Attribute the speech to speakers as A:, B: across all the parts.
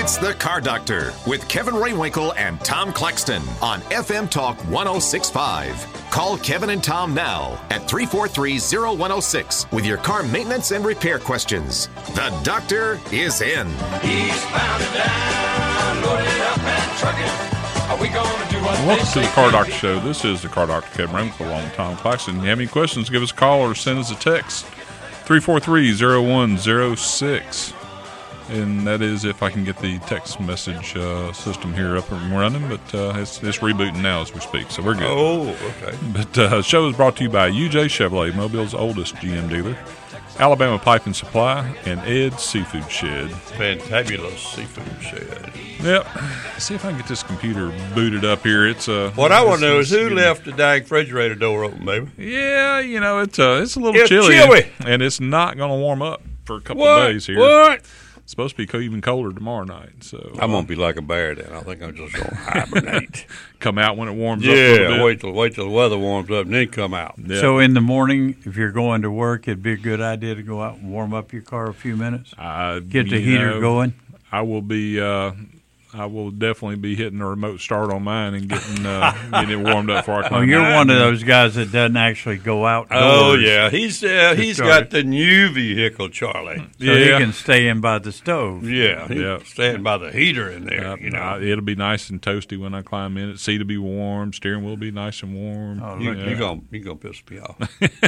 A: It's the Car Doctor with Kevin Rainwinkle and Tom Claxton on FM Talk 106.5. Call Kevin and Tom now at 343-0106 with your car maintenance and repair questions. The doctor is in.
B: He's bound and down, loaded up and trucking. Are we going to do what
C: Welcome to the Car Doctor Show. This is the Car Doctor, Kevin Rainwinkle, along with Tom Claxton. If you have any questions, give us a call or send us a text. 343-0106. And that is if I can get the text message system here up and running, but it's rebooting now as we speak, so we're good.
D: Oh, okay.
C: But the show is brought to you by UJ Chevrolet, Mobile's oldest GM dealer, Alabama Pipe and Supply, and Ed's Seafood Shed.
D: Fantabulous Seafood Shed.
C: Yep. See if I can get this computer booted up here. It's
D: what I want to know is who left the dang refrigerator door open, baby?
C: Yeah, you know, it's a little chilly. And it's not going to warm up for a couple of days here.
D: What?
C: It's supposed to be even colder tomorrow night. So
D: I'm going to be like a bear then. I think I'm just going to hibernate.
C: Come out when it warms up a little bit.
D: Wait till the weather warms up and then come out.
C: Yeah.
E: So in the morning, if you're going to work, it'd be a good idea to go out and warm up your car a few minutes? Get the heater going?
C: I will be... I will definitely be hitting the remote start on mine and getting it warmed up before I come.
E: Oh, you're one of those guys that doesn't actually go outdoors.
D: Oh yeah, he's got the new vehicle, Charlie.
E: So he can stay in by the stove.
D: Yeah, he's staying by the heater in there.
C: It'll be nice and toasty when I climb in. Seat will be warm. Steering wheel will be nice and warm.
D: Oh, look, you're gonna piss me off.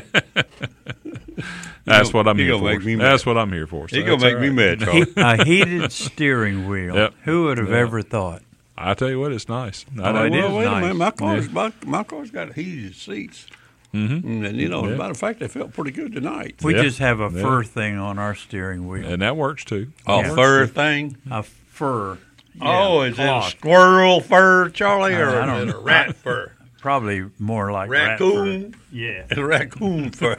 C: That's what I'm here for.
D: Make me mad.
C: That's what I'm here for. So
D: you're gonna make me mad, Charlie.
E: A heated steering wheel.
C: Yep.
E: Who would have ever thought?
C: I tell you what, it's nice.
E: It is
D: wait a
E: nice.
D: minute, my car's got heated seats. Mm-hmm. And as a matter of fact, they felt pretty good tonight.
E: We just have a fur thing on our steering wheel.
C: And that works too.
D: Fur thing?
E: A fur.
D: Yeah, is it a squirrel fur, Charlie, or is it a rat fur?
E: Probably more like
D: raccoon.
E: Rat fur. Yeah.
D: Raccoon fur.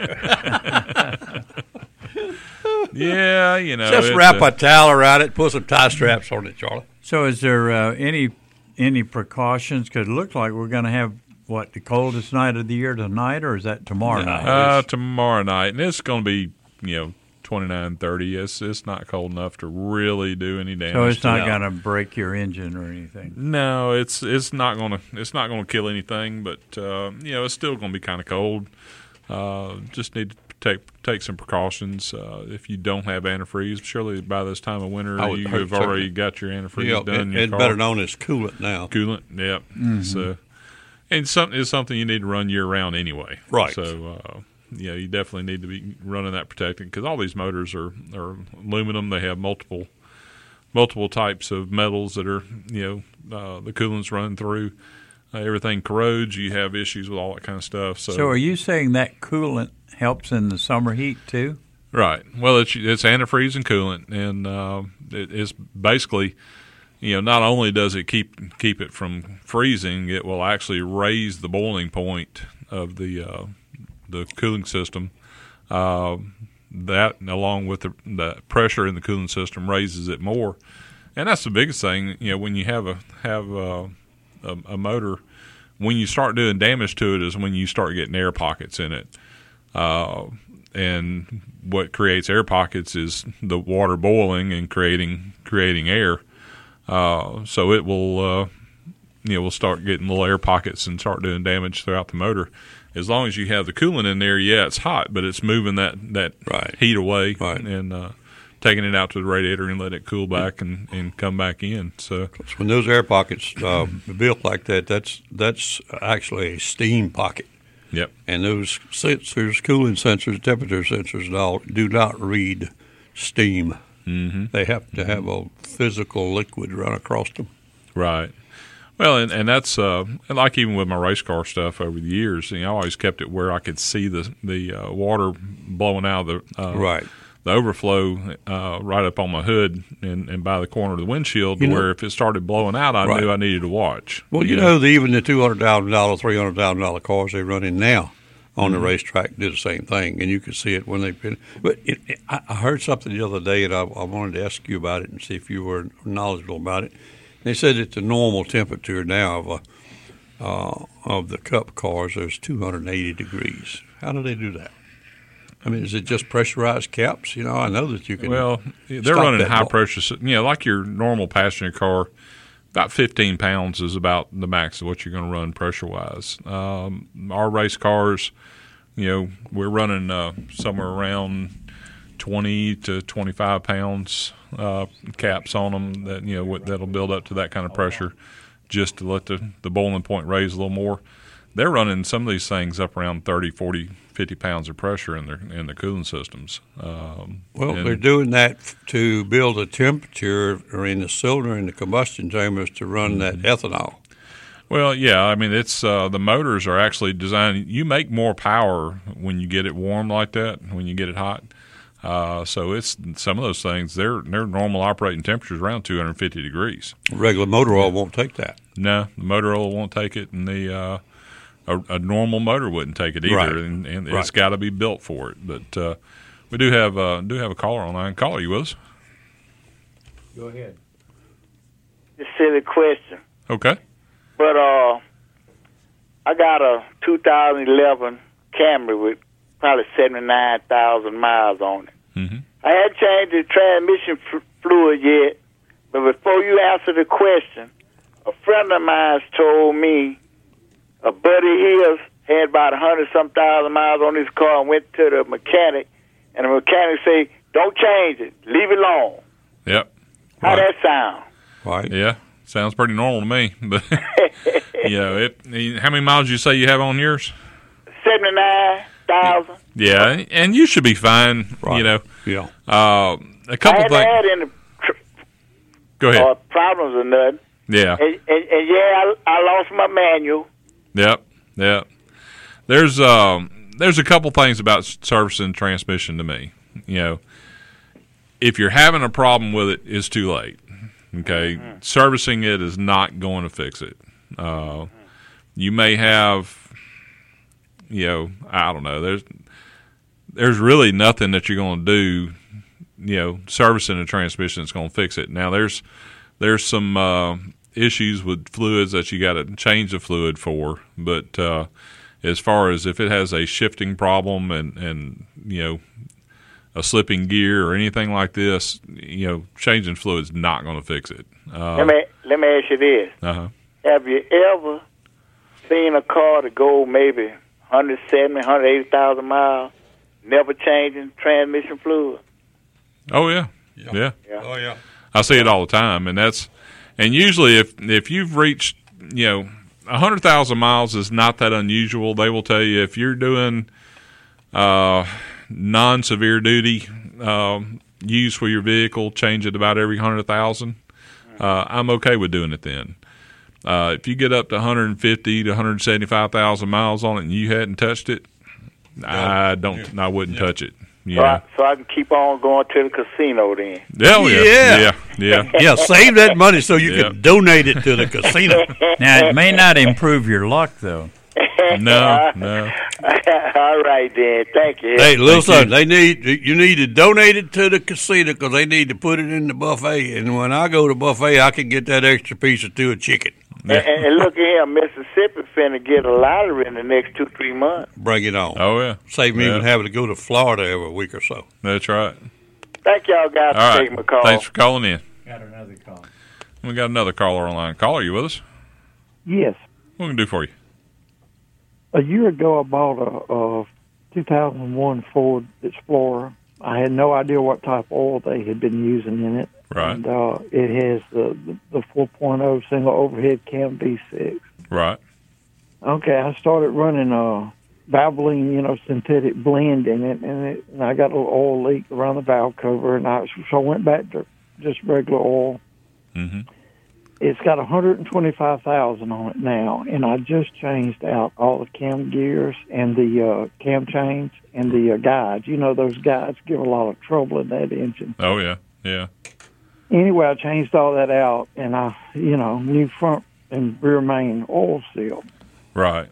C: Yeah,
D: Just wrap a towel around it, put some tie straps on it, Charlie.
E: So is there any precautions? Because it looks like we're going to have, the coldest night of the year tonight, or is that tomorrow night?
C: Tomorrow night. And it's going to be, 29, 30. It's not cold enough to really do any damage.
E: So it's not going to break your engine or anything.
C: No, it's not going to kill anything, but it's still going to be kind of cold. Just need to take some precautions. If you don't have antifreeze, surely by this time of winter you have already got your antifreeze done.
D: It's better known as coolant now.
C: Coolant, yep. Mm-hmm. So, and it's something you need to run year round anyway.
D: Right.
C: So. You definitely need to be running that protected because all these motors are aluminum. They have multiple types of metals that are the coolant's run through. Everything corrodes. You have issues with all that kind of stuff. So
E: are you saying that coolant helps in the summer heat too?
C: Right. Well, it's antifreeze and coolant, and it's basically. Not only does it keep it from freezing, it will actually raise the boiling point of the cooling system. That, along with the pressure in the cooling system, raises it more, and that's the biggest thing. When you have a motor, when you start doing damage to it is when you start getting air pockets in it, and what creates air pockets is the water boiling and creating air. So it will we'll start getting little air pockets and start doing damage throughout the motor. As long as you have the coolant in there, it's hot, but it's moving that heat away and taking it out to the radiator and letting it cool back and come back in. So
D: when those air pockets built like that, that's actually a steam pocket.
C: Yep.
D: And those sensors, cooling sensors, temperature sensors, do not read steam.
C: Mm-hmm.
D: They have to have a physical liquid run across them.
C: Right. Well, and that's like even with my race car stuff over the years, I always kept it where I could see the water blowing out of the overflow right up on my hood and by the corner of the windshield, where if it started blowing out, I knew I needed to watch.
D: Well, even the $200,000, $300,000 cars they're running now on the racetrack do the same thing, and you can see it when they've been. But I heard something the other day, and I wanted to ask you about it and see if you were knowledgeable about it. They said that the normal temperature now of the Cup cars is 280 degrees. How do they do that? I mean, is it just pressurized caps? You know, I know that you can.
C: Well, they're running high pressure. You know, like your normal passenger car, about 15 pounds is about the max of what you're going to run pressure-wise. Our race cars, you know, we're running somewhere around 20 to 25 pounds caps on them that, you know, that'll build up to that kind of pressure just to let the boiling point raise a little more. They're running some of these things up around 30, 40, 50 pounds of pressure in the cooling systems.
D: They're doing that to build a temperature or in the cylinder in the combustion chambers to run that ethanol.
C: Well, yeah, I mean, it's the motors are actually designed. You make more power when you get it warm like that, when you get it hot. So it's some of those things. Their normal operating temperature is around 250 degrees.
D: Regular motor oil won't take that.
C: No, the motor oil won't take it, and the a normal motor wouldn't take it either,
D: right.
C: and it's got to be built for it. But we do have a caller online. Caller, you with us?
E: Go ahead.
F: It's a silly question.
C: Okay.
F: But I got a 2011 Camry with probably 79,000 miles on it.
C: Mm-hmm.
F: I hadn't changed the transmission fluid yet, but before you answer the question, a friend of mine told me a buddy of his had about 100-some thousand miles on his car and went to the mechanic, and the mechanic said, "Don't change it, leave it alone."
C: Yep.
F: How that sound?
D: Right.
C: Yeah, sounds pretty normal to me. But you know, how many miles did you say you have on yours?
F: 79,000.
C: Yeah, and you should be fine.
D: Right.
C: You know.
D: Yeah.
C: A couple
F: I
C: things.
F: had any
C: Go ahead.
F: problems or nothing.
C: Yeah.
F: And yeah, I lost my manual.
C: Yep. There's a couple things about servicing transmission to me. You know, if you're having a problem with it, it's too late. Okay, servicing it is not going to fix it. You may have, you know, I don't know. There's really nothing that you're going to do, you know, servicing a transmission that's going to fix it. Now there's some issues with fluids that you got to change the fluid for, but as far as if it has a shifting problem and you know, a slipping gear or anything like this, you know, changing fluid's not going to fix it.
F: Let me ask you this: Have you ever seen a car to go maybe 170, 180,000 miles, never changing transmission fluid?
C: Oh yeah.
D: Oh yeah.
C: I see it all the time, and usually if you've reached, you know, 100,000 miles is not that unusual. They will tell you if you're doing non-severe duty use for your vehicle, change it about every 100,000. I'm okay with doing it then. If you get up to 150 to 175,000 miles on it and you hadn't touched it, I wouldn't touch it. Yeah.
F: So I can keep on going to the casino then.
C: Yeah.
D: Save that money so you can donate it to the casino.
E: Now, it may not improve your luck, though.
C: No.
F: All right, then. Thank you.
D: Hey, little son, you need to donate it to the casino because they need to put it in the buffet. And when I go to buffet, I can get that extra piece or two of chicken.
F: And look at here, Mississippi finna get a lottery in the next 2-3 months.
D: Bring it on.
C: Oh, yeah.
D: Save me even having to go to Florida every week or so.
C: That's right.
F: Thank y'all guys for taking my call.
C: Thanks for calling in.
E: Got another call.
C: We got another caller online. Caller, you with us?
G: Yes.
C: What can we do for you?
G: A year ago, I bought a 2001 Ford Explorer. I had no idea what type of oil they had been using in it.
C: Right.
G: And it has the 4.0 single overhead cam V6.
C: Right.
G: Okay, I started running Valvoline, synthetic blend in it, and I got a little oil leak around the valve cover, and so I went back to just regular oil.
C: Mm-hmm.
G: It's got 125,000 on it now, and I just changed out all the cam gears and the cam chains and the guides. Those guides give a lot of trouble in that engine.
C: Oh, yeah.
G: Anyway, I changed all that out, and new front and rear main oil seal.
C: Right.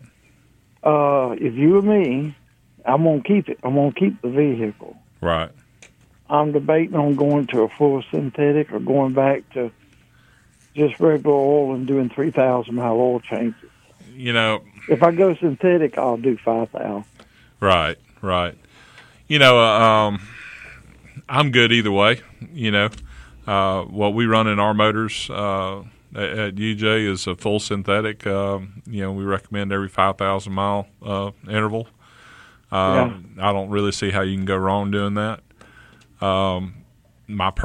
G: If you were me, I'm going to keep it. I'm going to keep the vehicle.
C: Right.
G: I'm debating on going to a full synthetic or going back to just regular oil and doing 3,000-mile oil changes. If I go synthetic, I'll do 5,000.
C: Right. I'm good either way. What we run in our motors at UJ is a full synthetic. We recommend every 5,000 mile interval. I don't really see how you can go wrong doing that. My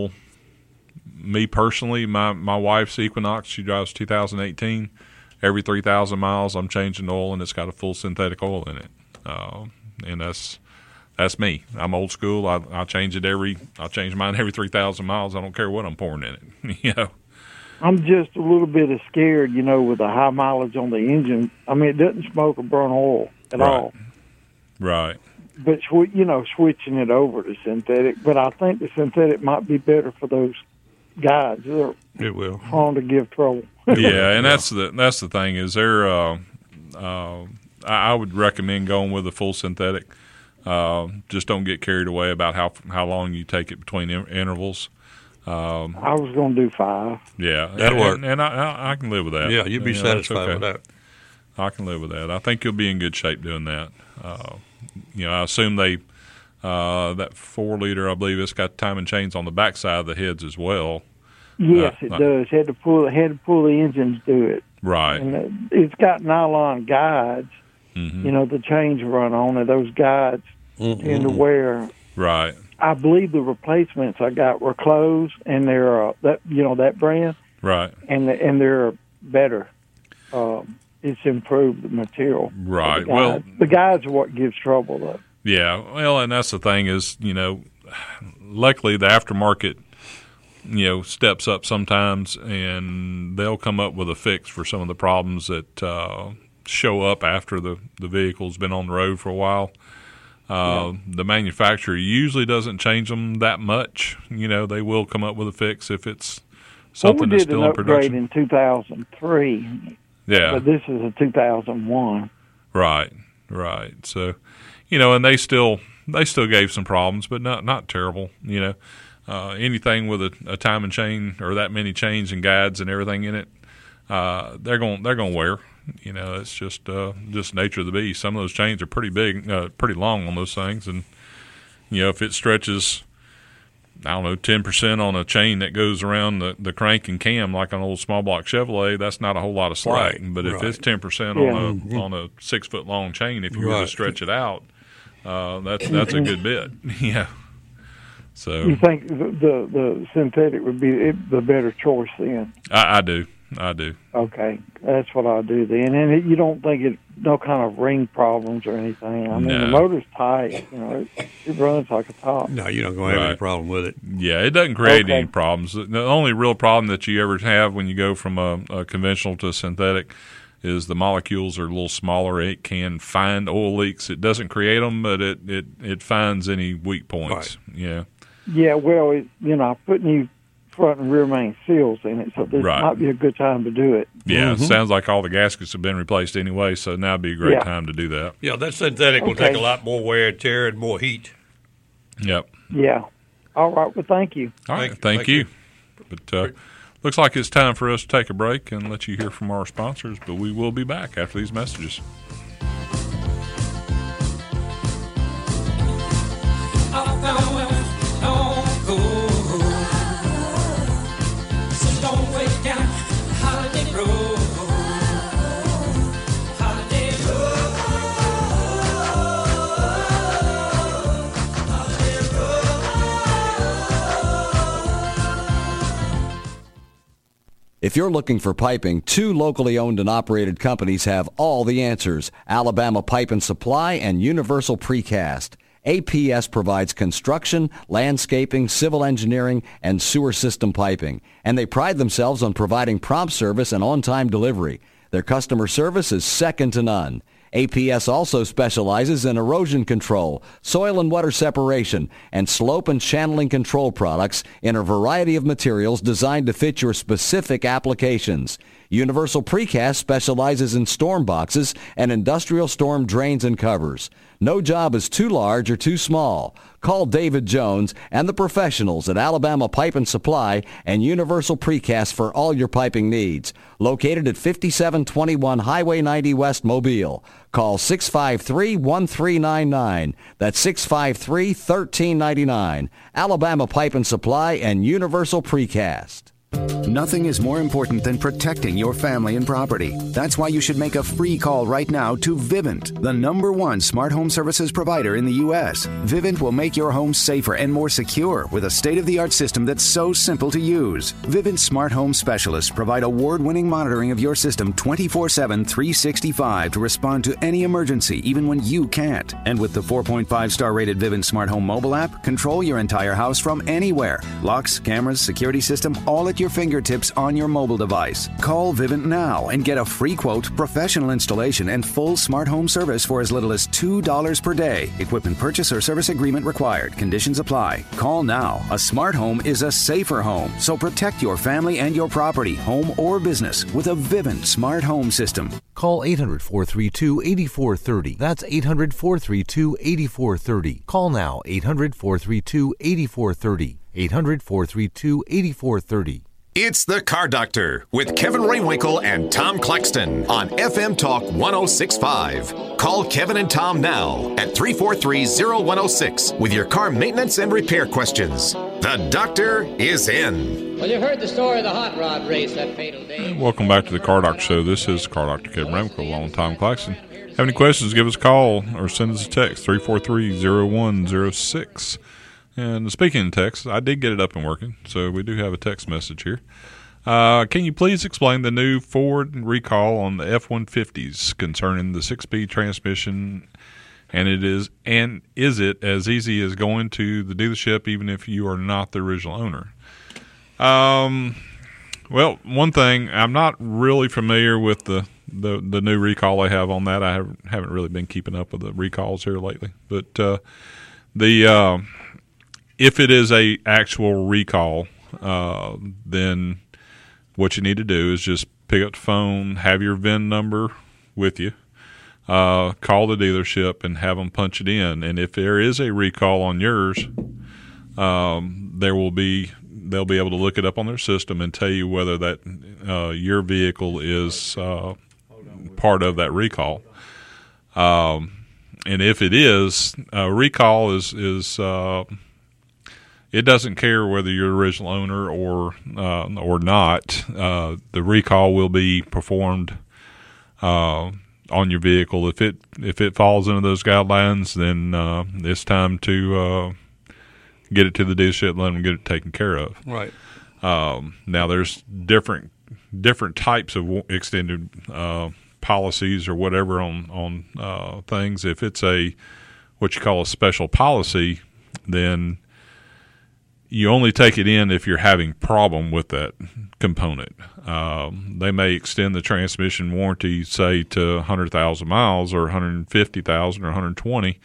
C: wife's Equinox, she drives 2018. Every 3,000 miles, I'm changing the oil, and it's got a full synthetic oil in it. And that's me. I'm old school. I change mine every 3,000 miles. I don't care what I'm pouring in it.
G: I'm just a little bit scared, with the high mileage on the engine. I mean, it doesn't smoke or burn oil at all.
C: Right.
G: But, switching it over to synthetic. But I think the synthetic might be better for those guys.
D: It will.
G: Prone to give trouble.
C: Yeah, and that's the thing is I would recommend going with a full synthetic. Just don't get carried away about how long you take it between intervals.
G: I was going to do 5. Yeah,
C: that'll work, and I can live with that.
D: Yeah, you'd be satisfied with that.
C: I can live with that. I think you'll be in good shape doing that. I assume that 4-liter, I believe it's got timing chains on the backside of the heads as well.
G: Yes, it does. Had to pull the engines to it.
C: Right.
G: And it's got nylon guides.
C: Mm-hmm.
G: The chains run on it. Those guides tend to wear.
C: Right.
G: I believe the replacements I got were closed, and they're that brand.
C: Right.
G: And they're better. It's improved the material.
C: Right.
G: The guides are what gives trouble, though.
C: Yeah. Well, and that's the thing is, luckily the aftermarket, steps up sometimes, and they'll come up with a fix for some of the problems that show up after the vehicle's been on the road for a while. The manufacturer usually doesn't change them that much. They will come up with a fix if it's something that's still in production.
G: We did an upgrade in 2003.
C: Yeah.
G: But this is a 2001.
C: Right. So, and they still gave some problems, but not terrible. Anything with a timing chain or that many chains and guides and everything in it, they're going to wear. It's just nature of the beast. Some of those chains are pretty big, pretty long on those things, and if it stretches, 10% on a chain that goes around the crank and cam like an old small block Chevrolet, that's not a whole lot of slack.
D: Right.
C: But if it's 10% on a 6-foot long chain, if you were to stretch it out, that's a good bit. Yeah. So
G: you think the synthetic would be the better choice then?
C: I do.
G: Okay, that's what I do then. And you don't think no kind of ring problems or anything? I mean, the motor's tight. It runs like a top.
D: No, you don't have any problem with it.
C: Yeah, it doesn't create any problems. The only real problem that you ever have when you go from a conventional to a synthetic is the molecules are a little smaller. It can find oil leaks. It doesn't create them, but it finds any weak points. Right. Yeah.
G: Yeah, well, I'm putting new front and rear main seals in it, so this might be a good time to do it.
C: Yeah, It sounds like all the gaskets have been replaced anyway, so now would be a great time to do that.
D: Yeah, that synthetic will take a lot more wear and tear and more heat.
C: Yep.
G: Yeah. All right, well, thank you.
C: All right, thank you. But looks like it's time for us to take a break and let you hear from our sponsors, but we will be back after these messages.
H: If you're looking for piping, 2 locally owned and operated companies have all the answers: Alabama Pipe and Supply and Universal Precast. APS provides construction, landscaping, civil engineering, and sewer system piping, and they pride themselves on providing prompt service and on-time delivery. Their customer service is second to none. APS also specializes in erosion control, soil and water separation, and slope and channeling control products in a variety of materials designed to fit your specific applications. Universal Precast specializes in storm boxes and industrial storm drains and covers. No job is too large or too small. Call David Jones and the professionals at Alabama Pipe and Supply and Universal Precast for all your piping needs. Located at 5721 Highway 90 West, Mobile. Call 653-1399. That's 653-1399. Alabama Pipe and Supply and Universal Precast.
I: Nothing is more important than protecting your family and property. That's why you should make a free call right now to Vivint, the #1 smart home services provider in the U.S. Vivint will make your home safer and more secure with a state-of-the-art system that's so simple to use. Vivint smart home specialists provide award-winning monitoring of your system 24/7, 365 to respond to any emergency, even when you can't. And with the 4.5-star rated Vivint smart home mobile app, control your entire house from anywhere. Locks, cameras, security system, all at your fingertips on your mobile device. Call Vivint now and get a free quote, professional installation, and full smart home service for as little as $2 per day. Equipment purchase or service agreement required. Conditions apply. Call now. A smart home is a safer home. So protect your family and your property, home or business, with a Vivint smart home system.
J: Call 800-432-8430. That's 800-432-8430. Call now. 800-432-8430. 800-432-8430.
A: It's the Car Doctor with Kevin Raywinkle and Tom Claxton on FM Talk 106.5. Call Kevin and Tom now at 343-0106 with your car maintenance and repair questions. The doctor is in.
K: Well, you've heard the story of the hot rod race that fatal day.
C: Welcome back to the Car Doctor Show. This is Car Doctor Kevin Raywinkle along with Tom Claxton. Have any questions, give us a call or send us a text, 343-0106. And speaking of text, I did get it up and working, so we do have a text message here. Can you please explain the new Ford recall on the F-150s concerning the 6-speed transmission? And is it as easy as going to the dealership even if you are not the original owner? Well, one thing, I'm not really familiar with the new recall they have on that. I haven't really been keeping up with the recalls here lately. But if it is a actual recall, then what you need to do is just pick up the phone, have your VIN number with you, call the dealership, and have them punch it in. And if there is a recall on yours, they'll be able to look it up on their system and tell you whether that your vehicle is part of that recall. And if it is, a recall is it doesn't care whether you're the original owner or not. The recall will be performed on your vehicle. If it falls into those guidelines, then it's time to get it to the dealership and let them get it taken care of.
D: Right.
C: Now there's different types of extended policies or whatever on things. If it's what you call a special policy, then you only take it in if you're having problem with that component. They may extend the transmission warranty, say, to 100,000 miles or 150,000 or 120,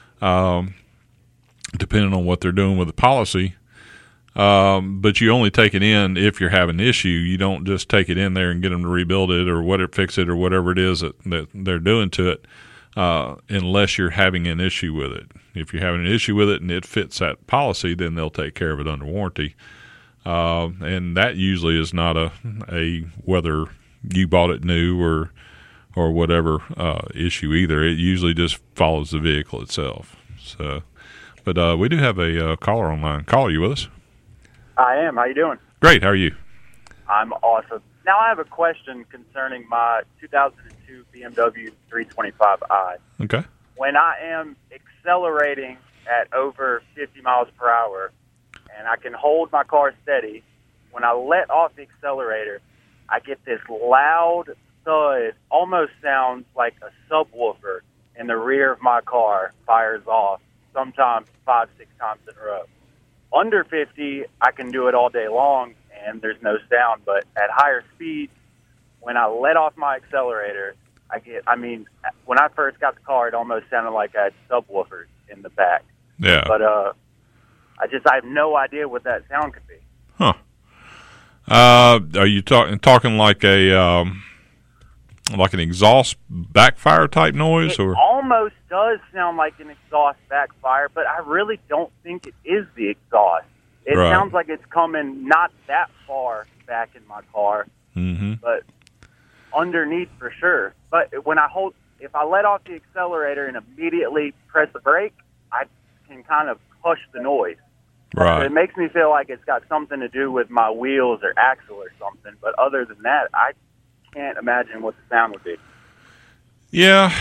C: depending on what they're doing with the policy. But you only take it in if you're having an issue. You don't just take it in there and get them to rebuild it or fix it or whatever it is that they're doing to it, unless you're having an issue with it. If you're having an issue with it and it fits that policy, then they'll take care of it under warranty. And that usually is not a whether you bought it new or whatever issue either. It usually just follows the vehicle itself. So, but we do have a caller online. Caller, are you with us?
L: I am. How you doing?
C: Great. How are you?
L: I'm awesome. Now I have a question concerning my 2002 BMW 325i.
C: Okay.
L: When I am accelerating at over 50 miles per hour and I can hold my car steady, when I let off the accelerator, I get this loud thud, almost sounds like a subwoofer in the rear of my car fires off, sometimes 5-6 times in a row. Under 50, I can do it all day long, and there's no sound. But at higher speeds, when I let off my accelerator, when I first got the car, it almost sounded like I had subwoofers in the back.
C: Yeah.
L: But I have no idea what that sound could be.
C: Huh. Are you talking like an exhaust backfire type noise,
L: It
C: or
L: almost does sound like an exhaust backfire, but I really don't think it is the exhaust. It
C: Right.
L: sounds like it's coming not that far back in my car, but underneath for sure. But if I let off the accelerator and immediately press the brake, I can kind of hush the noise. So
C: right?
L: it makes me feel like it's got something to do with my wheels or axle or something. But other than that, I can't imagine what the sound would be.
C: Yeah,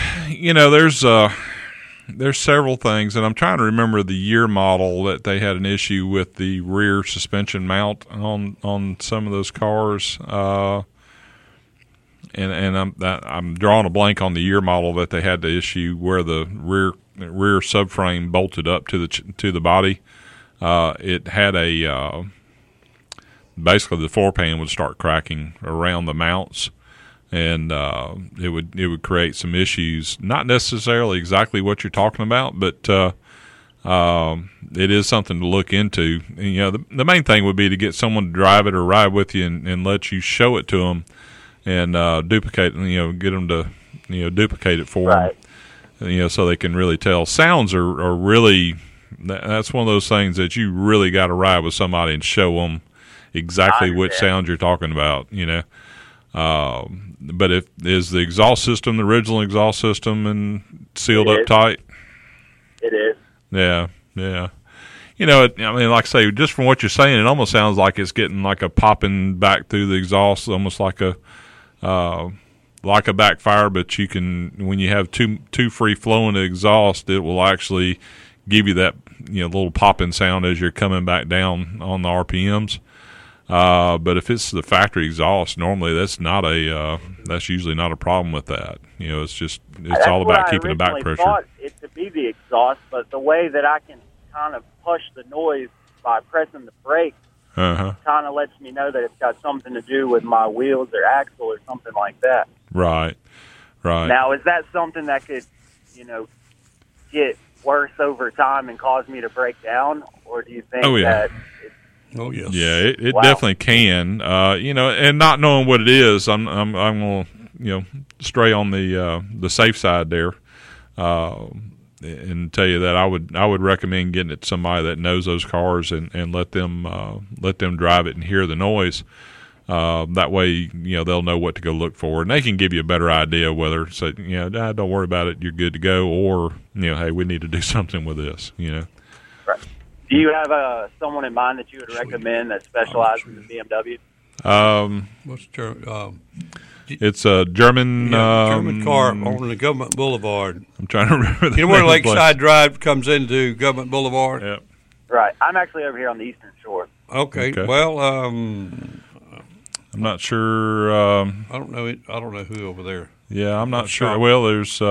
C: there's several things, and I'm trying to remember the year model that they had an issue with the rear suspension mount on some of those cars. And I'm drawing a blank on the year model that they had the issue where the rear subframe bolted up to the body. It had basically the floor pan would start cracking around the mounts, and it would create some issues. Not necessarily exactly what you're talking about, but it is something to look into. And, the main thing would be to get someone to drive it or ride with you and let you show it to them. And duplicate, get them to, duplicate it for them, so they can really tell. Sounds are really, that's one of those things that you really got to ride with somebody and show them exactly which sound you're talking about, But is the exhaust system the original exhaust system and sealed up tight?
L: It is.
C: Yeah. Like I say, just from what you're saying, it almost sounds like it's getting like a popping back through the exhaust, almost like a backfire. But you can, when you have too free flowing exhaust, it will actually give you that little popping sound as you're coming back down on the RPMs. But if it's the factory exhaust, normally that's usually not a problem with that. It's all about keeping the back pressure.
L: I thought it to be the exhaust, but the way that I can kind of push the noise by pressing the brake kind of lets me know that it's got something to do with my wheels or axle or something like that.
C: Right.
L: Now, is that something that could, get worse over time and cause me to break down, or do you think that?
D: Oh yes.
C: Yeah, it definitely can. And not knowing what it is, I'm going to stray on the safe side there. And tell you that I would recommend getting it to somebody that knows those cars and let them drive it and hear the noise. That way, they'll know what to go look for, and they can give you a better idea whether say, don't worry about it, you're good to go, or hey, we need to do something with this.
L: Right. Do you have someone in mind that you would recommend that specializes in BMW?
D: What's the
C: It's a German
D: German car on the Government Boulevard.
C: I'm trying to remember.
D: You know where Lakeside Drive comes into Government Boulevard?
C: Yep.
L: Right. I'm actually over here on the Eastern Shore.
D: Okay. Well,
C: I'm not sure.
D: I don't know. I don't know who over there.
C: Yeah, I'm not sure. Well, there's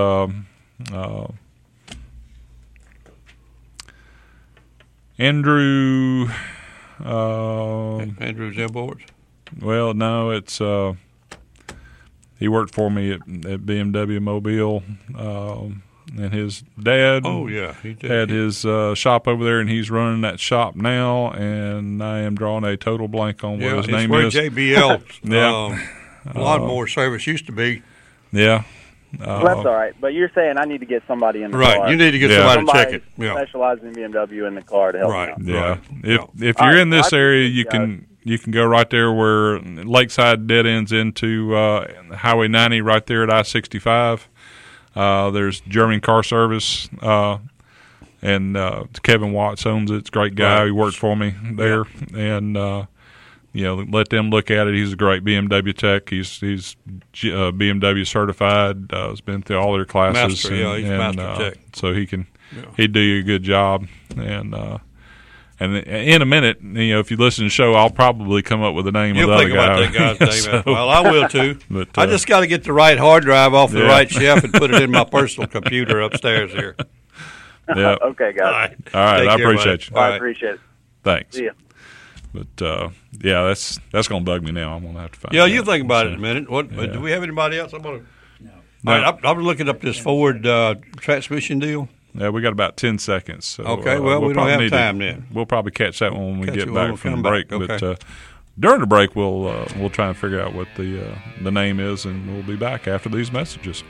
C: Andrew.
D: Andrew's Imports.
C: Well, no, it's. He worked for me at BMW Mobile, and his dad
D: he did.
C: had his shop over there, and he's running that shop now, and I am drawing a total blank on what his name is.
D: JBL lawnmower service used to be.
C: Yeah.
L: Well, that's all right, but you're saying I need to get somebody in the car.
D: Right, you need to get somebody to check it.
L: Yeah. Specializing in BMW in the car to help me out.
C: Yeah. If you're in this area, you can go right there where Lakeside dead ends into Highway 90 right there at I-65. There's German Car Service, and Kevin Watts owns it. It's a great guy. He worked for me there, and let them look at it. He's a great BMW tech. He's BMW certified. Has been through all their classes.
D: Master, he's master tech.
C: So he'd do you a good job, and in a minute, if you listen to the show, I'll probably come up with the name of the other guy.
D: You'll think about that guy's name.
C: So,
D: well, I will too.
C: But,
D: I just got to get the right hard drive off the right shelf and put it in my personal computer upstairs here.
C: Yeah.
L: Okay, guys.
C: All right. I appreciate you.
L: I appreciate it.
C: Thanks.
L: See ya.
C: But that's going to bug me now. I'm going to have to find.
D: Yeah, you think about it in a minute. Do we have anybody else? I'm going to. No. All right, I'm looking up this Ford transmission deal.
C: Yeah, we got about 10 seconds. So,
D: okay, well, we don't have time then.
C: We'll probably catch that one when we get back from the break.
D: Okay.
C: But During the break, we'll try and figure out what the name is, and we'll be back after these messages.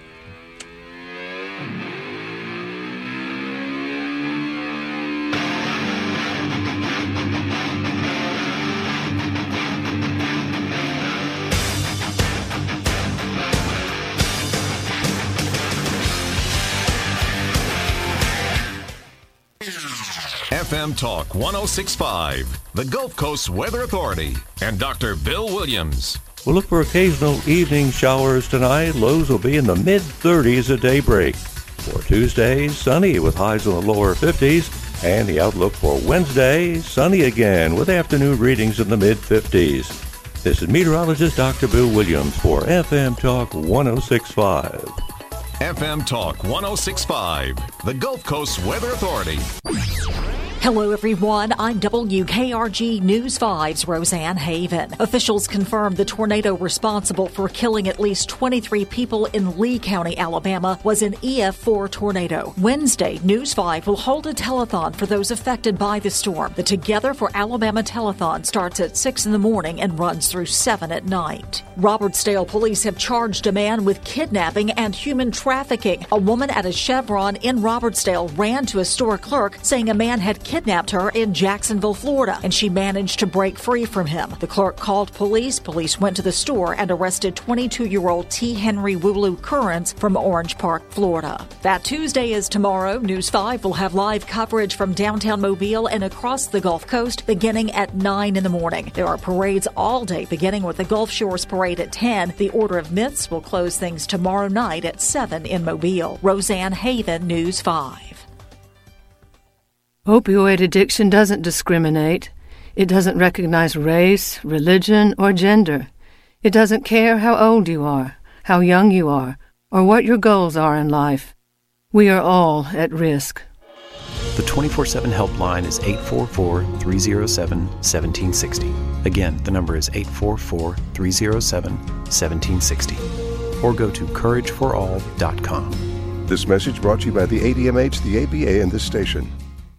A: FM Talk 106.5, the Gulf Coast Weather Authority, and Dr. Bill Williams.
J: We'll look for occasional evening showers tonight. Lows will be in the mid-30s at daybreak. For Tuesday, sunny with highs in the lower 50s. And the outlook for Wednesday, sunny again with afternoon readings in the mid-50s. This is meteorologist Dr. Bill Williams for FM Talk 106.5.
A: FM Talk 106.5, the Gulf Coast Weather Authority.
M: Hello, everyone. I'm WKRG News 5's Roseanne Haven. Officials confirmed the tornado responsible for killing at least 23 people in Lee County, Alabama, was an EF4 tornado. Wednesday, News 5 will hold a telethon for those affected by the storm. The Together for Alabama telethon starts at 6 in the morning and runs through 7 at night. Robertsdale police have charged a man with kidnapping and human trafficking. A woman at a Chevron in Robertsdale ran to a store clerk saying a man had kidnapped her in Jacksonville, Florida, and she managed to break free from him. The clerk called police. Police went to the store and arrested 22-year-old T. Henry Wooloo Currens from Orange Park, Florida. That Tuesday is tomorrow. News 5 will have live coverage from downtown Mobile and across the Gulf Coast beginning at 9 in the morning. There are parades all day, beginning with the Gulf Shores Parade at 10. The Order of Myths will close things tomorrow night at 7 in Mobile. Roseanne Haven, News 5.
N: Opioid addiction doesn't discriminate. It doesn't recognize race, religion, or gender. It doesn't care how old you are, how young you are, or what your goals are in life. We are all at risk.
O: The 24/7 helpline is 844-307-1760. Again, the number is 844-307-1760. Or go to courageforall.com.
P: This message brought to you by the ADMH, the ABA, and this station.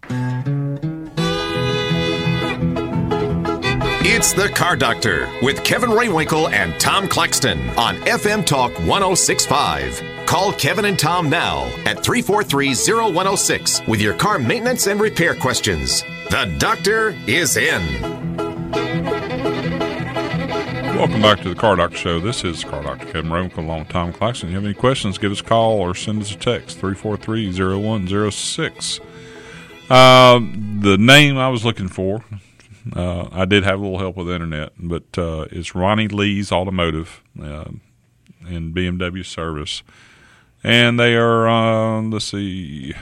A: It's the Car Doctor with Kevin Raywinkle and Tom Claxton on FM Talk 106.5. Call Kevin and Tom now at 343-0106 with your car maintenance and repair questions. The doctor is in.
C: Welcome back to the Car Doctor Show. This is Car Doctor Kevin Raywinkle along with Tom Claxton. If you have any questions, give us a call or send us a text, 343-0106. The name I was looking for, I did have a little help with the internet, but it's Ronnie Lee's Automotive in BMW service. And they are, let's see,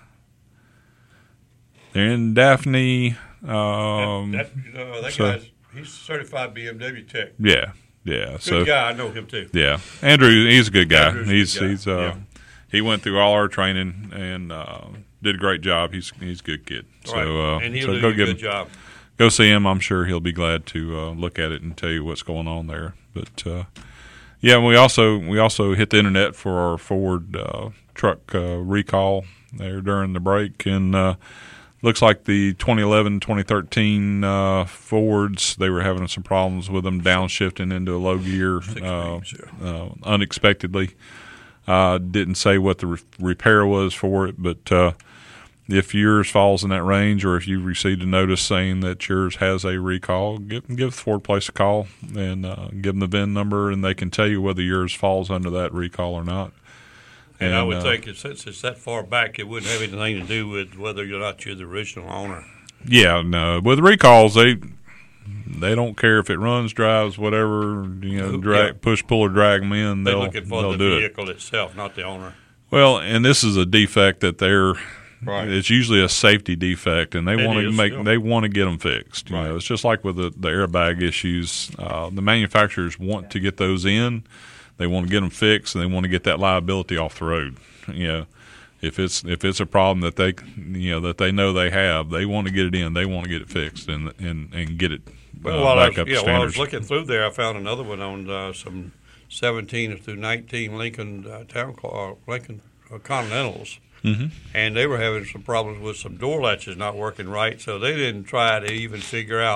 C: they're in Daphne.
D: That guy's, he's a certified BMW tech.
C: Yeah.
D: Good guy. I know him too.
C: Yeah. Andrew, he's a good guy.
D: Andrew's a good guy.
C: He went through all our training and did a great job. He's a good kid.
D: Right.
C: So,
D: and he'll do a good job.
C: Go see him. I'm sure he'll be glad to look at it and tell you what's going on there. But yeah, we also hit the internet for our Ford truck recall there during the break, and looks like the 2011, 2013 Fords, they were having some problems with them downshifting into a low gear unexpectedly. Didn't say what the repair was for it, but if yours falls in that range, or if you received a notice saying that yours has a recall, give the Ford place a call and give them the VIN number, and they can tell you whether yours falls under that recall or not.
D: And I would think since it's that far back, it wouldn't have anything to do with whether or not you're the original owner.
C: Yeah, no. With recalls, they don't care if it runs, drives, whatever. Push, pull, or drag them in.
D: They're looking for the
C: do
D: vehicle itself, not the owner.
C: Well, and this is a defect that they're.
D: Right.
C: It's usually a safety defect, and they want to they want to get them fixed. You
D: Right.
C: know, it's just like with the airbag issues. The manufacturers want to get those in. They want to get them fixed, and they want to get that liability off the road. You know, if it's a problem that they know they have, they want to get it in. They want to get it fixed and get it back up to standards.
D: While I was looking through there, I found another one on some 17 through 19 Lincoln Lincoln Continentals.
C: Mm-hmm.
D: And they were having some problems with some door latches not working right, so they didn't try to even figure out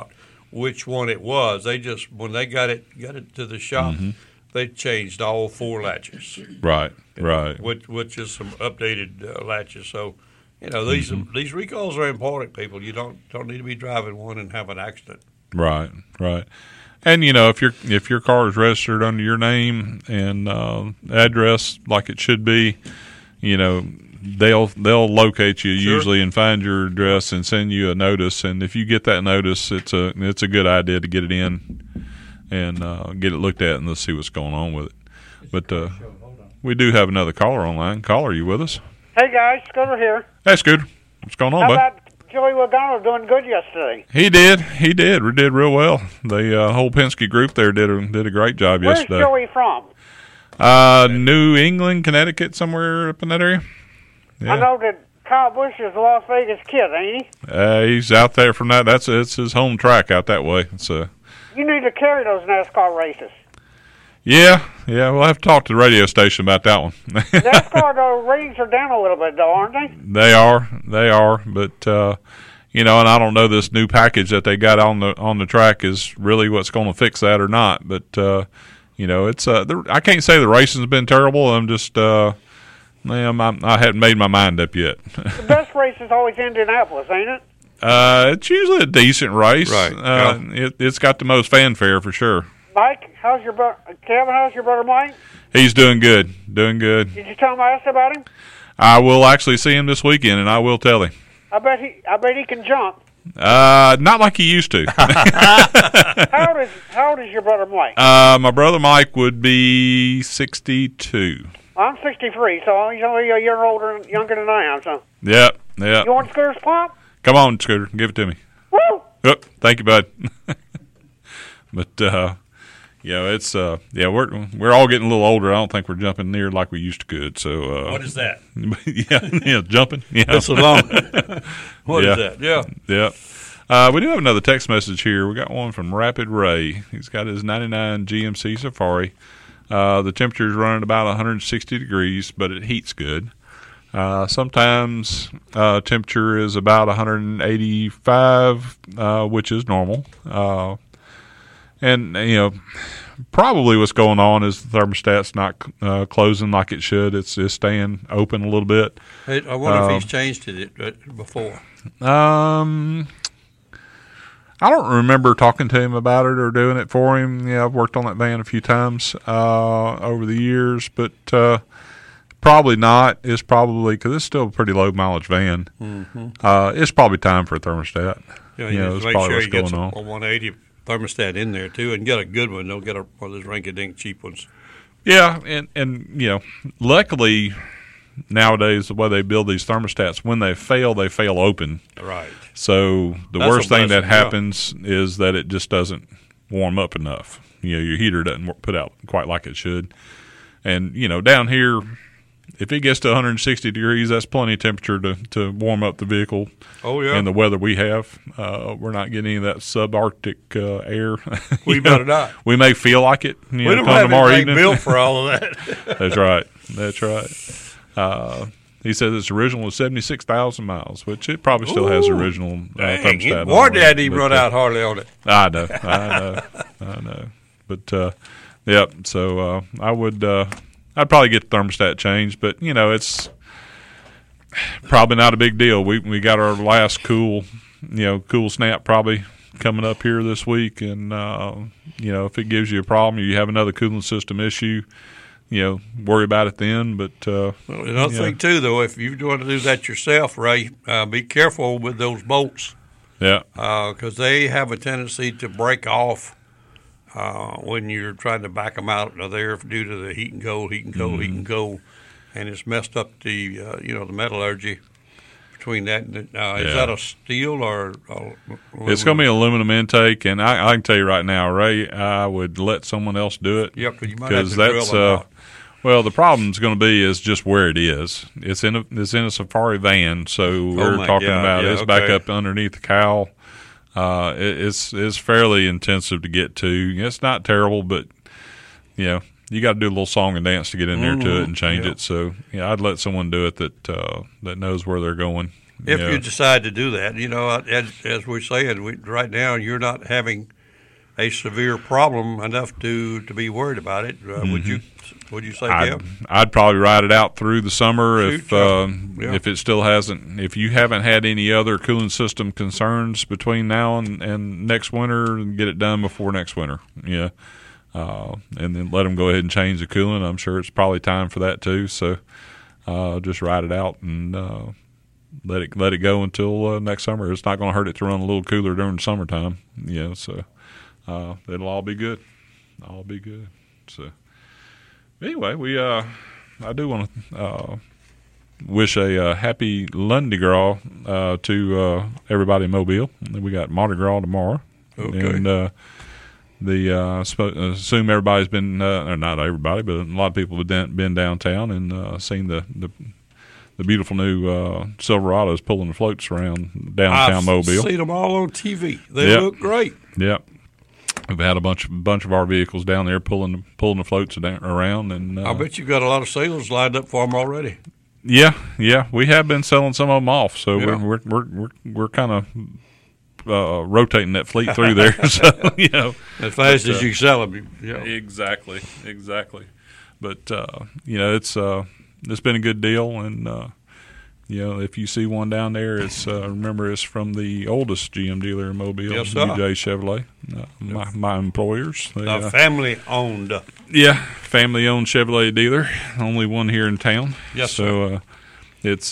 D: which one it was. They just when they got it to the shop, they changed all 4 latches.
C: Right, right.
D: Which is some updated latches. So, these recalls are important, people. You don't need to be driving one and have an accident.
C: Right, right. And if your car is registered under your name and address like it should be, they'll locate you usually and find your address and send you a notice. And if you get that notice, it's a good idea to get it in and get it looked at and let's see what's going on with it. But we do have another caller online. Caller, are you with us?
Q: Hey guys, Scooter here.
C: Hey, Scooter. What's going on,
Q: How
C: bud?
Q: about Joey Logano doing good yesterday?
C: He did. We did real well. The whole Penske group there did a great job yesterday.
Q: Where's Joey from?
C: New England, Connecticut, somewhere up in that area. Yeah.
Q: I know that Kyle Busch is a Las Vegas kid, ain't he?
C: He's out there from that. It's his home track out that way.
Q: You need to carry those NASCAR races.
C: Yeah. We'll have to talk to the radio station about that one.
Q: NASCAR, the ratings are down a little bit, though, aren't they?
C: They are. But and I don't know this new package that they got on the track is really what's going to fix that or not. But it's I can't say the racing's been terrible. I'm just I hadn't made my mind up yet.
Q: The best race is always Indianapolis, ain't it?
C: It's usually a decent race.
D: Right.
C: It's got the most fanfare for sure.
Q: Mike, how's your brother? Kevin, how's your brother Mike?
C: He's doing good. Did
Q: you tell him I asked about him?
C: I will actually see him this weekend, and I will tell him.
Q: I bet he can jump.
C: Not like he used to.
Q: How old is your brother Mike?
C: My brother Mike would be 62.
Q: I'm 63, so he's only a year younger than I am. So.
C: Yep.
Q: You want Scooter's pump?
C: Come on, Scooter, give it to me.
Q: Woo!
C: Yep. Thank you, bud. But it's we're all getting a little older. I don't think we're jumping near like we used to could. So
D: what is that?
C: Jumping. Yeah,
D: that's a long. What is that?
C: Yeah. We do have another text message here. We got one from Rapid Ray. He's got his '99 GMC Safari. The temperature is running about 160 degrees, but it heats good. Sometimes temperature is about 185, which is normal. And, probably what's going on is the thermostat's not closing like it should. It's staying open a little bit.
D: Hey, I wonder if he's changed it before.
C: I don't remember talking to him about it or doing it for him. Yeah, I've worked on that van a few times over the years, but probably not. It's probably because it's still a pretty low mileage van. Mm-hmm. It's probably time for a thermostat.
D: Yeah, you need to make sure you get a 180 thermostat in there too, and get a good one. Don't get one of those rinky-dink cheap ones.
C: Yeah, and luckily nowadays the way they build these thermostats, when they fail open.
D: Right.
C: So that's worst thing that happens is that it just doesn't warm up enough. Your heater doesn't put out quite like it should. And down here, if it gets to 160 degrees, that's plenty of temperature to warm up the vehicle.
D: Oh, yeah.
C: And the weather we have, we're not getting any of that subarctic air.
D: We better not.
C: We may feel like it.
D: We don't have anything built for all of that.
C: That's right. He says its original was 76,000 miles, which it probably still has original thermostat.
D: Warranty hadn't even run out hardly on it.
C: I know. But yep. So I would. I'd probably get the thermostat changed, but it's probably not a big deal. We got our last cool snap probably coming up here this week, and if it gives you a problem, or you have another cooling system issue, worry about it then. But
D: another thing too, though, if you want to do that yourself, Ray, be careful with those bolts.
C: Yeah,
D: because they have a tendency to break off. When you're trying to back them out of there due to the heat and cold, and it's messed up the the metallurgy between that. And is that a steel or?
C: It's going to be aluminum intake, and I can tell you right now, Ray, I would let someone else do it.
D: Yeah, because you might have to drill them out.
C: Well, the problem's going to be is just where it is. It's in a Safari van, so we're talking about it's back up underneath the cowl. It's fairly intensive to get to. It's not terrible, but you got to do a little song and dance to get in there to it and change it. So I'd let someone do it that knows where they're going.
D: If you decide to do that, as we're saying, right now you're not having a severe problem enough to be worried about it. Would you say, Kev?
C: I'd probably ride it out through the summer if it still hasn't. If you haven't had any other cooling system concerns between now and next winter, get it done before next winter. Yeah, and then let them go ahead and change the coolant. I'm sure it's probably time for that too. So just ride it out and let it go until next summer. It's not going to hurt it to run a little cooler during the summertime. Yeah, so. It'll all be good. All be good. So, anyway, I do want to wish a happy Lundy Gras to everybody in Mobile. We got Mardi Gras tomorrow.
D: Okay.
C: And assume everybody's been, or not everybody, but a lot of people have been downtown and seen the beautiful new Silverados pulling the floats around downtown Mobile.
D: I've seen them all on TV. They look great.
C: Yep. We've had a bunch of our vehicles down there pulling the floats around, and
D: I bet you've got a lot of sales lined up for them already.
C: Yeah, we have been selling some of them off, so we're kind of rotating that fleet through there. So
D: as fast as you sell them.
C: Exactly. But it's been a good deal, and if you see one down there, it's remember it's from the oldest GM dealer in Mobile,
D: yes, sir.
C: UJ Chevrolet. My employers,
D: family owned.
C: Yeah, family owned Chevrolet dealer, only one here in town.
D: Yes,
C: so it's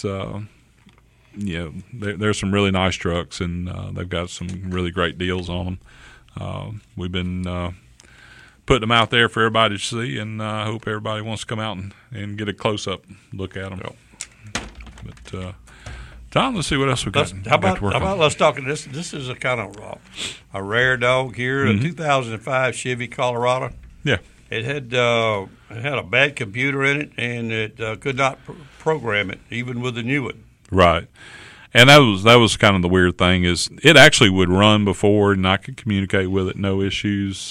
C: there's some really nice trucks, and they've got some really great deals on them. We've been putting them out there for everybody to see, and I hope everybody wants to come out and get a close up look at them. Yep. But Tom, let's see what else we got.
D: How about let's talk this? This is a kind of a rare dog here, a 2005 Chevy Colorado.
C: Yeah,
D: it had a bad computer in it, and it could not program it even with the new one. Right,
C: and that was kind of the weird thing is it actually would run before, and I could communicate with it, no issues.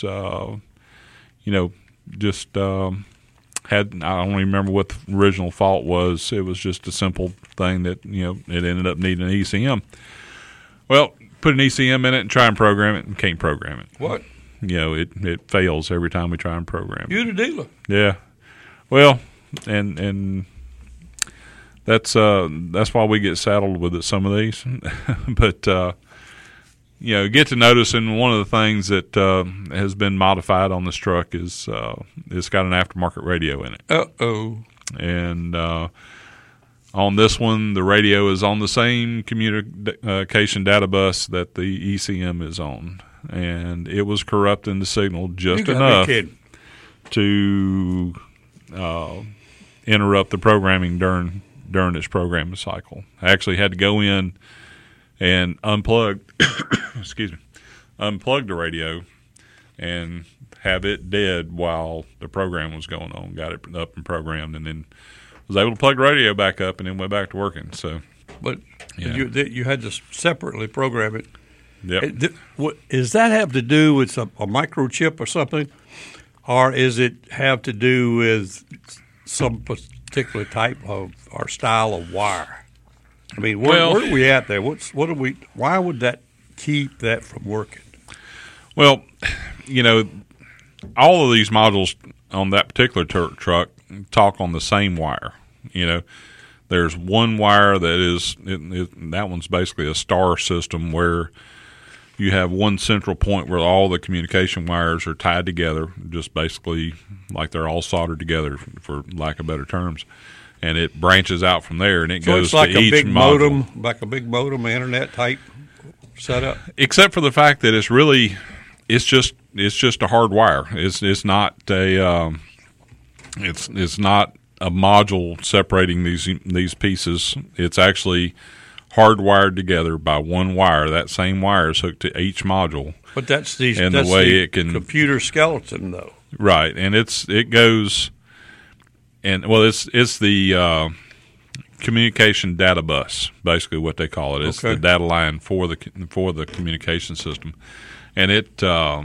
C: I don't even remember what the original fault was. It was just a simple thing that, it ended up needing an ECM. Well, put an ECM in it and try and program it and can't program it.
D: What?
C: It fails every time we try and program it.
D: You're the dealer.
C: Yeah. Well, and that's why we get saddled with some of these. But, get to notice, and one of the things that has been modified on this truck is it's got an aftermarket radio in it.
D: Uh-oh.
C: And on this one, the radio is on the same communication data bus that the ECM is on. And it was corrupting the signal just enough to interrupt the programming during its programming cycle. I actually had to go in and unplug the radio and have it dead while the program was going on. Got it up and programmed, and then was able to plug the radio back up, and then went back to working. So,
D: but you had to separately program it.
C: Yep.
D: Does that have to do with a microchip or something, or is it have to do with some particular type of or style of wire? I mean, where are we at there? Why would that keep that from working?
C: Well, all of these modules on that particular truck talk on the same wire. There's one wire that is that one's basically a star system where you have one central point where all the communication wires are tied together, just basically like they're all soldered together, for lack of better terms. And it branches out from there, and it goes
D: to each
C: module.
D: Modem, like a big modem, internet type setup.
C: Except for the fact that it's just a hard wire. It's not a it's not a module separating these pieces. It's actually hardwired together by one wire. That same wire is hooked to each module.
D: But that's the way it can computer skeleton, though.
C: Right, and it goes. And it's the communication data bus, basically what they call it. It's the data line for the communication system, and it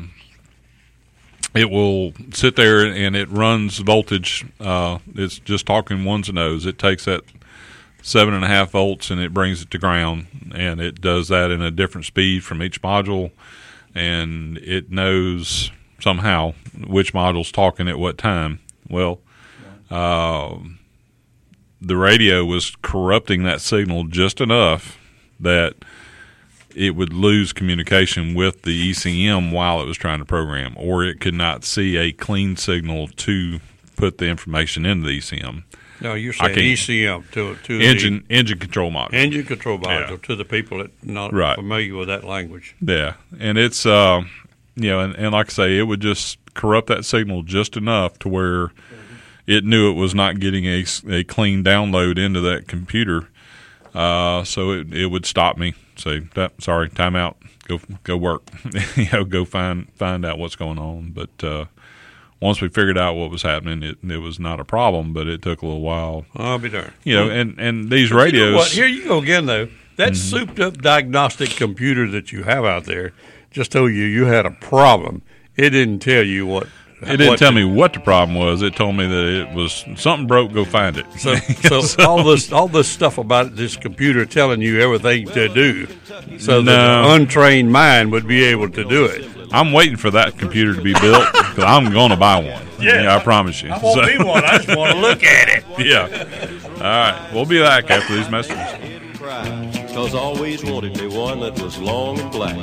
C: will sit there and it runs voltage. It's just talking ones and O's. It takes that 7.5 volts, and it brings it to ground, and it does that in a different speed from each module, and it knows somehow which module's talking at what time. Well, the radio was corrupting that signal just enough that it would lose communication with the ECM while it was trying to program, or it could not see a clean signal to put the information into the ECM.
D: No, you're saying ECM to
C: engine control module.
D: Engine control module to the people that not familiar with that language.
C: Yeah, and it's and like I say, it would just corrupt that signal just enough to where it knew it was not getting a clean download into that computer. So it would stop me, say, sorry, time out, go work, go find out what's going on. But once we figured out what was happening, it was not a problem, but it took a little while.
D: I'll be darned.
C: And these radios.
D: You know what? Here you go again, though. That souped up diagnostic computer that you have out there just told you had a problem. It didn't tell you what.
C: It didn't tell me what the problem was. It told me that it was something broke. Go find it.
D: So all this stuff about this computer telling you everything to do, so that an untrained mind would be able to do it.
C: I'm waiting for that computer to be built because I'm going to buy one. Yeah, I promise you.
D: I won't be one. I just want to look at it.
C: Yeah. All right. We'll be back after these messages.
R: Because I always wanted me one that was long and black.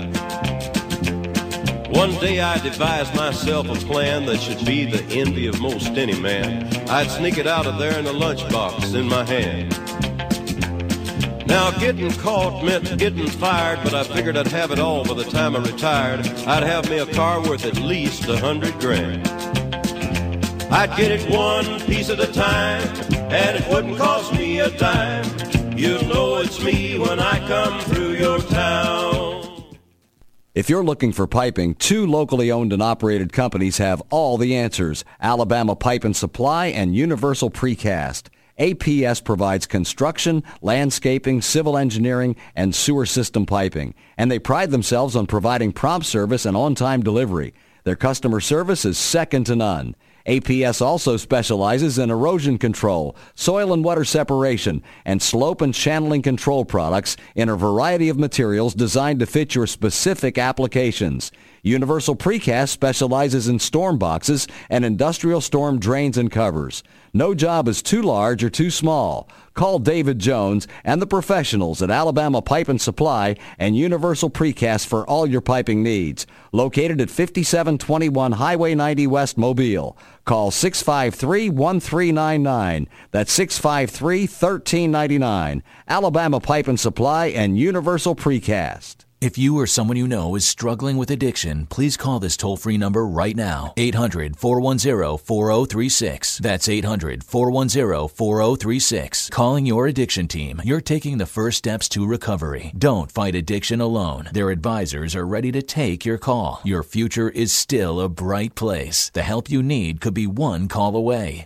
R: One day I devised myself a plan that should be the envy of most any man. I'd sneak it out of there in a lunchbox in my hand. Now getting caught meant getting fired, but I figured I'd have it all by the time I retired. I'd have me a car worth at least $100,000. I'd get it one piece at a time, and it wouldn't cost me a dime. You'll know it's me when I come through your town.
H: If you're looking for piping, 2 locally owned and operated companies have all the answers: Alabama Pipe and Supply and Universal Precast. APS provides construction, landscaping, civil engineering, and sewer system piping, and they pride themselves on providing prompt service and on-time delivery. Their customer service is second to none. APS also specializes in erosion control, soil and water separation, and slope and channeling control products in a variety of materials designed to fit your specific applications. Universal Precast specializes in storm boxes and industrial storm drains and covers. No job is too large or too small. Call David Jones and the professionals at Alabama Pipe and Supply and Universal Precast for all your piping needs. Located at 5721 Highway 90 West, Mobile. Call 653-1399. That's 653-1399. Alabama Pipe and Supply and Universal Precast.
S: If you or someone you know is struggling with addiction, please call this toll-free number right now. 800-410-4036. That's 800-410-4036. Calling your addiction team. You're taking the first steps to recovery. Don't fight addiction alone. Their advisors are ready to take your call. Your future is still a bright place. The help you need could be one call away.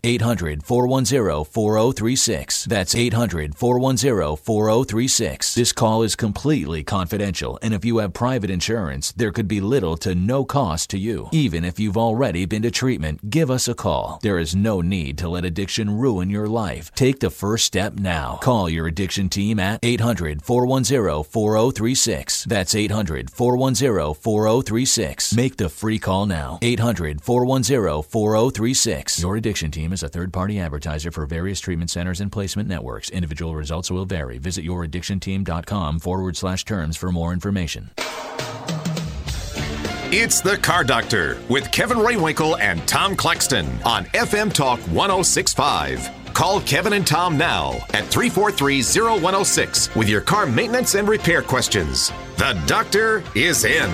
S: 800-410-4036. That's 800-410-4036. This call is completely confidential. And if you have private insurance, there could be little to no cost to you. Even if you've already been to treatment, give us a call. There is no need to let addiction ruin your life. Take the first step now. Call your addiction team at 800-410-4036. That's 800-410-4036. Make the free call now. 800-410-4036. Your addiction team is a third-party advertiser for various treatment centers and placement networks. Individual results will vary. Visit youraddictionteam.com/terms for more information.
A: It's the Car Doctor with Kevin Raywinkle and Tom Claxton on FM Talk 106.5. Call Kevin and Tom now at 343-0106 with your car maintenance and repair questions. The doctor is in.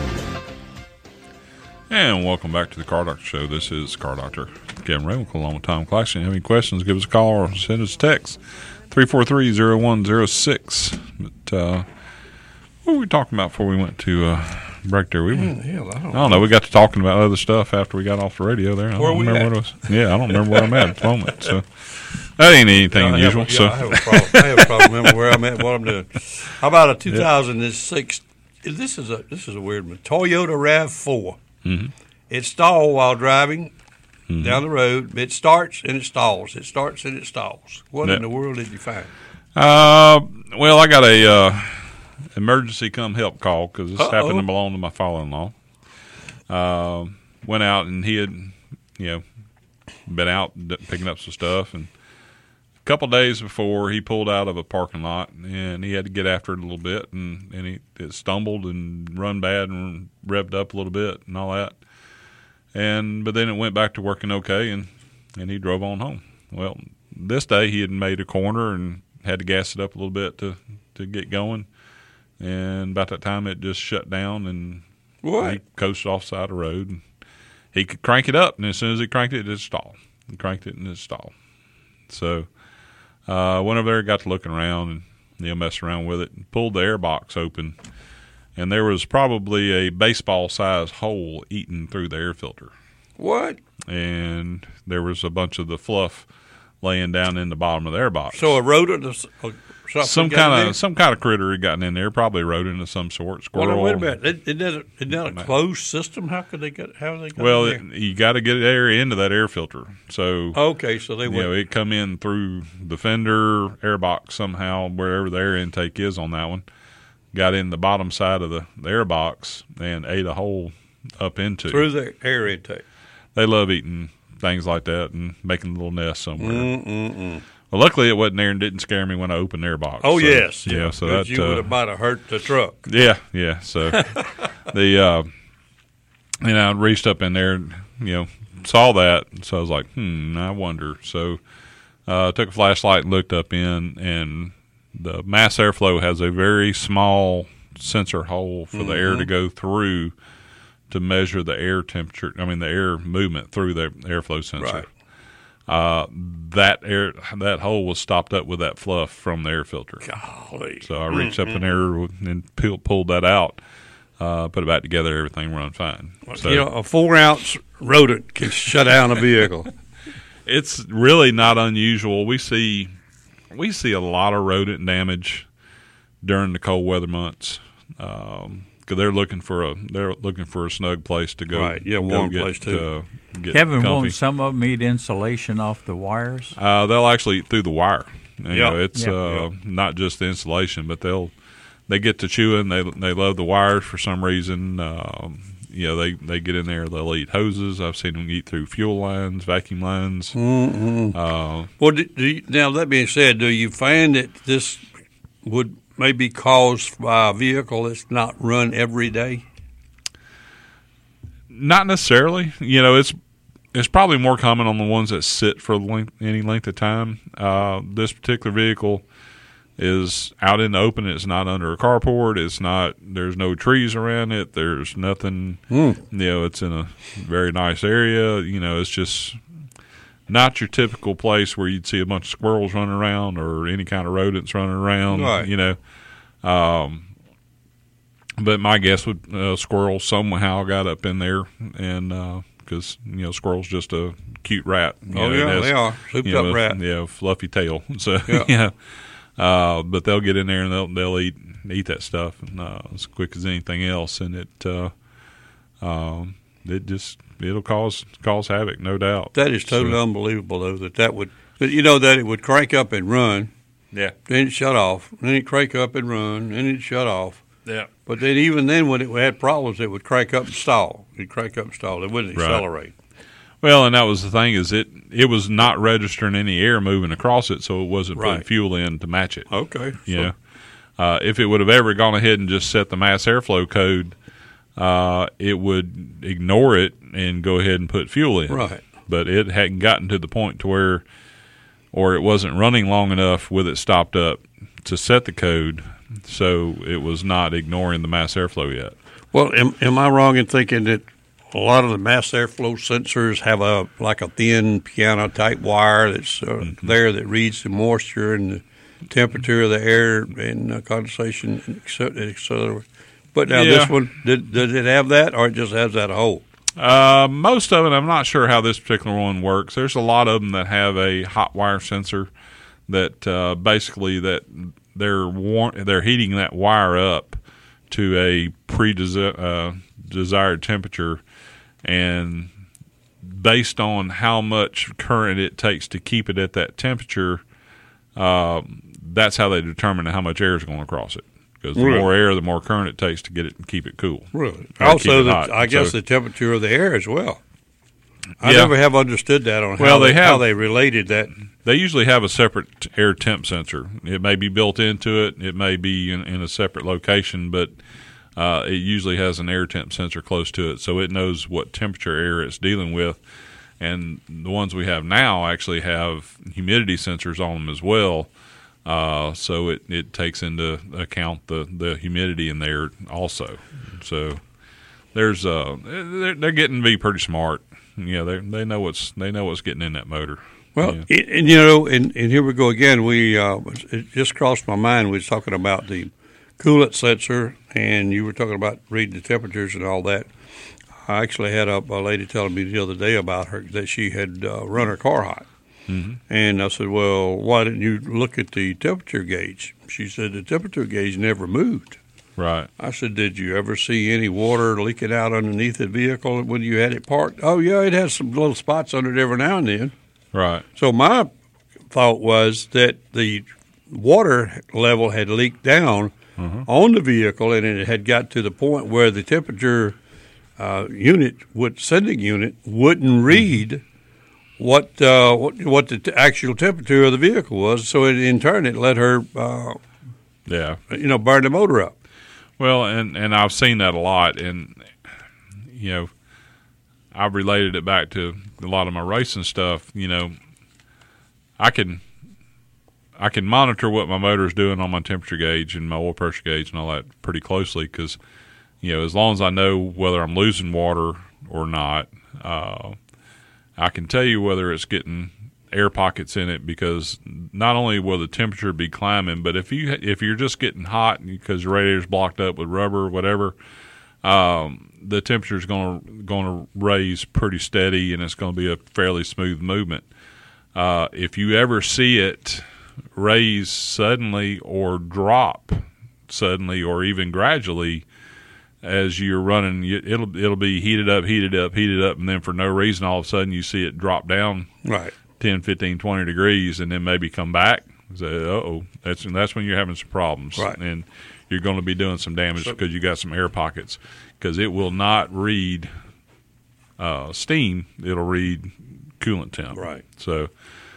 C: And welcome back to the Car Doctor Show. This is Car Doctor Kevin Raywinkle along with Tom Claxton. If you have any questions, give us a call or send us a text. 343-0106. But, what were we talking about before we went to break there? I don't know. We got to talking about other stuff after we got off the radio there. I don't remember what it was. Yeah, I don't remember where I'm at the moment. So that ain't anything unusual.
D: I have a problem. Remember where I'm at, what I'm doing. How about a 2006? This is a weird one. Toyota RAV4.
C: Mm-hmm.
D: It stalled while driving down the road. It starts and it stalls. It starts and it stalls. What in the world did you find?
C: Well, I got a emergency come help call because this happened to belong to my father-in-law. Went out and he had, been out picking up some stuff, and a couple days before he pulled out of a parking lot and he had to get after it a little bit, and it stumbled and run bad and revved up a little bit and all that. But then it went back to working okay, and he drove on home. Well, this day he had made a corner and had to gas it up a little bit to get going, and about that time it just shut down, and he coasted off the side of the road. And he could crank it up, and as soon as he cranked it, it stalled. He cranked it, and it stalled. So went over there, got to looking around, and messed around with it, and pulled the air box open, and there was probably a baseball-sized hole eaten through the air filter.
D: What?
C: And there was a bunch of the fluff laying down in the bottom of the air box.
D: So a rodent or something?
C: Some kind of critter had gotten in there, probably a rodent of some sort, squirrel.
D: Well, wait a minute. Isn't that a closed system? How they got
C: Well,
D: in there?
C: you got to get air into that air filter. So
D: so they went.
C: It come in through the fender air box somehow, wherever the air intake is on that one. Got in the bottom side of the air box and ate a hole up into
D: through the air intake.
C: They love eating things like that and making a little nest somewhere. Well, luckily it wasn't there and didn't scare me when I opened the air box.
D: Oh,
C: so,
D: yes.
C: Yeah, so that
D: might have hurt the truck.
C: Yeah. So I reached up in there and, saw that. So I was like, I wonder. So took a flashlight and looked up in, and the mass airflow has a very small sensor hole for the air to go through to measure the air temperature. I mean, the air movement through the airflow sensor. Right. That hole was stopped up with that fluff from the air filter.
D: Golly.
C: So I reached up in there and pulled that out, put it back together. Everything run fine. So,
D: a 4-ounce rodent can shut down a vehicle.
C: It's really not unusual. We see a lot of rodent damage during the cold weather months. Because they're looking for a snug place to go.
D: Right, warm place too.
E: Kevin, won't some of them eat insulation off the wires?
C: They'll actually eat through the wire. It's not just the insulation, but they get to chewing. They love the wires for some reason. They get in there. They'll eat hoses. I've seen them eat through fuel lines, vacuum lines.
D: Well, now that being said, do you find that this would maybe caused by a vehicle that's not run every day?
C: Not necessarily. It's probably more common on the ones that sit for any length of time. This particular vehicle is out in the open. It's not under a carport. There's no trees around it. There's nothing. It's in a very nice area. It's just not your typical place where you'd see a bunch of squirrels running around or any kind of rodents running around.
D: Right.
C: But my guess would squirrels somehow got up in there, and because squirrel's just a cute rat.
D: They are souped up rat.
C: Yeah, fluffy tail. So but they'll get in there and they'll eat that stuff as quick as anything else, and it'll cause havoc, no doubt.
D: That is totally unbelievable, though, that would that it would crank up and run.
C: Yeah.
D: Then it shut off. Then it crank up and run. Then it shut off.
C: Yeah.
D: But then even then, when it had problems, it would crank up and stall. It'd crank up and stall. It wouldn't accelerate.
C: Well, and that was the thing, is it was not registering any air moving across it, so it wasn't putting fuel in to match it.
D: Okay.
C: If it would have ever gone ahead and just set the mass airflow code, it would ignore it and go ahead and put fuel in.
D: Right.
C: But it hadn't gotten to the point to where, or it wasn't running long enough with it stopped up to set the code, so it was not ignoring the mass airflow yet.
D: Well, am I wrong in thinking that a lot of the mass airflow sensors have a thin piano type wire that's there that reads the moisture and the temperature of the air and condensation, et cetera. But now this one, does it have that, or it just has that hole?
C: Most of it, I'm not sure how this particular one works. There's a lot of them that have a hot wire sensor that basically that they're heating that wire up to a desired temperature, and based on how much current it takes to keep it at that temperature, that's how they determine how much air is going across it. Because the more air, the more current it takes to get it and keep it cool.
D: Really? Also, I guess the temperature of the air as well. I never have understood that on how they related that.
C: They usually have a separate air temp sensor. It may be built into it. It may be in a separate location, but it usually has an air temp sensor close to it, so it knows what temperature air it's dealing with. And the ones we have now actually have humidity sensors on them as well, so it takes into account the humidity in there also. So there's they're getting to be pretty smart. They know what's getting in that motor.
D: Well, and here we go again. It just crossed my mind. We was talking about the coolant sensor, and you were talking about reading the temperatures and all that. I actually had a lady telling me the other day about her that she had run her car hot. Mm-hmm. And I said, well, why didn't you look at the temperature gauge? She said the temperature gauge never moved.
C: Right.
D: I said, did you ever see any water leaking out underneath the vehicle when you had it parked? Oh, yeah, it has some little spots under it every now and then.
C: Right.
D: So my thought was that the water level had leaked down on the vehicle, and it had got to the point where the temperature sending unit wouldn't read what the actual temperature of the vehicle was. So in turn, it let her, burn the motor up.
C: Well, and I've seen that a lot, and I've related it back to a lot of my racing stuff. I can monitor what my motor is doing on my temperature gauge and my oil pressure gauge and all that pretty closely because, as long as I know whether I'm losing water or not, I can tell you whether it's getting air pockets in it because not only will the temperature be climbing, but if you're just getting hot because your radiator's blocked up with rubber or whatever, the temperature is going to raise pretty steady and it's going to be a fairly smooth movement. If you ever see it raise suddenly or drop suddenly or even gradually as you're running, it'll be heated up, and then for no reason all of a sudden you see it drop down 10, 15, 20 degrees and then maybe come back. Say, that's when you're having some problems.
D: Right.
C: And you're going to be doing some damage because you got some air pockets because it will not read steam. It'll read coolant temp.
D: Right.
C: So,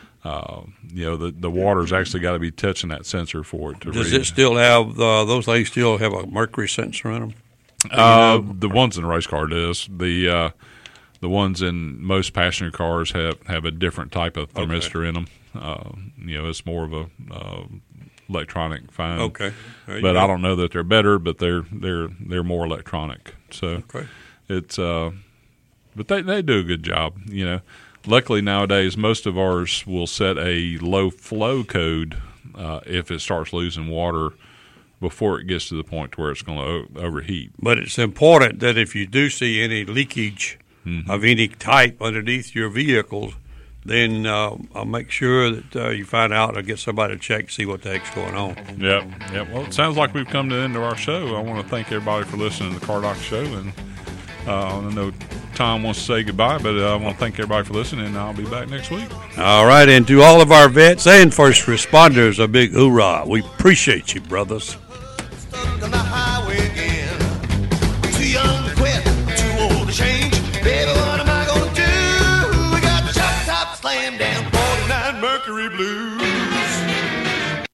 C: the water's actually got to be touching that sensor for it to read.
D: Does it still have, those things still have a mercury sensor in them?
C: The ones in the race car does. The ones in most passenger cars have a different type of thermistor in them. It's more of a electronic fine.
D: Okay.
C: But I don't know that they're better, but they're more electronic. So it's but they do a good job. Luckily nowadays most of ours will set a low flow code if it starts losing water before it gets to the point where it's going to overheat.
D: But it's important that if you do see any leakage of any type underneath your vehicles, then I'll make sure that you find out or get somebody to check and see what the heck's going on.
C: Yep. Well, it sounds like we've come to the end of our show. I want to thank everybody for listening to the Car Doc Show, and I know Tom wants to say goodbye, but I want to thank everybody for listening, and I'll be back next week.
D: All right, and to all of our vets and first responders, a big hoorah. We appreciate you, brothers.
B: On the highway again. Too young to quit, too old to change. Baby, what am I gonna do? We got the shop top slam down, 49 Mercury Blue.